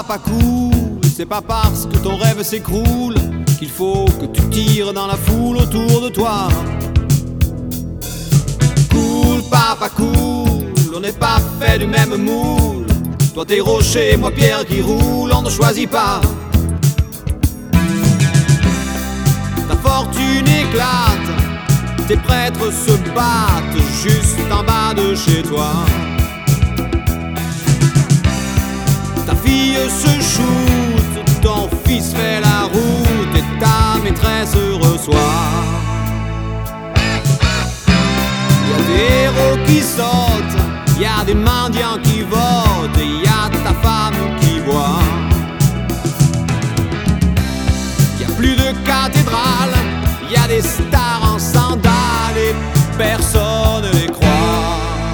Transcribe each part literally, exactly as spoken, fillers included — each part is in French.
pas cool, c'est pas parce que ton rêve s'écroule qu'il faut que tu tires dans la foule autour de toi. Cool, papa, cool, on n'est pas fait du même moule. Toi t'es rocher, moi pierre qui roule, on ne choisit pas. Ta fortune éclate, tes prêtres se battent juste en bas de chez toi. Ta fille se shoot, ton fils fait la route et ta maîtresse reçoit. Y a des héros qui sautent, y a des mendiants qui votent, et y a ta femme qui boit. Y a plus de cathédrale, y a des stars en sandales et personne les croit.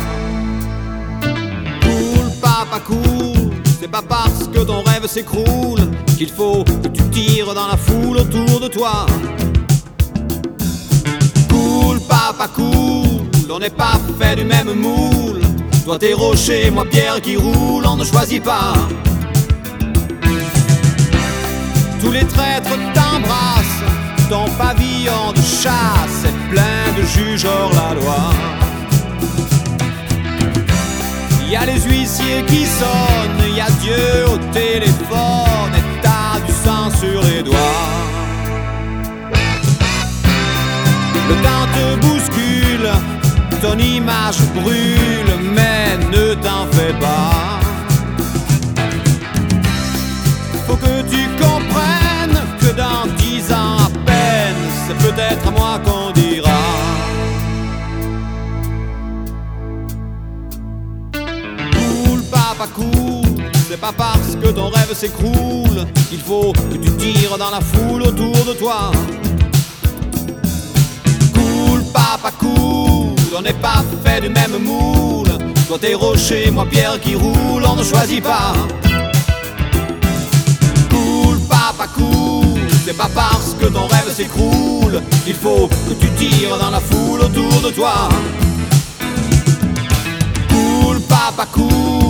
Cool, papa, cool, c'est pas parce que ton rêve s'écroule qu'il faut que tu tires dans la foule autour de toi. Cool, papa, cool, on n'est pas fait du même moule. Toi t'es rocher, moi pierre qui roule, on ne choisit pas. Tous les traîtres t'embrassent, ton pavillon de chasse est plein de juges hors la loi. Y a les huissiers qui sonnent, y a Dieu au téléphone et t'as du sang sur les doigts. Le temps te bouscule, ton image brûle, mais ne t'en fais pas. Faut que tu comprennes que dans dix ans à peine, c'est peut-être à moi qu'on dira. Cool, papa, cool, c'est pas parce que ton rêve s'écroule qu'il faut que tu tires dans la foule autour de toi. Cool, papa, cool, on n'est pas fait du même moule. Toi t'es rocher, moi pierre qui roule, on ne choisit pas. Cool, papa, cool, c'est pas parce que ton rêve s'écroule qu'il faut que tu tires dans la foule autour de toi. Cool, papa, cool,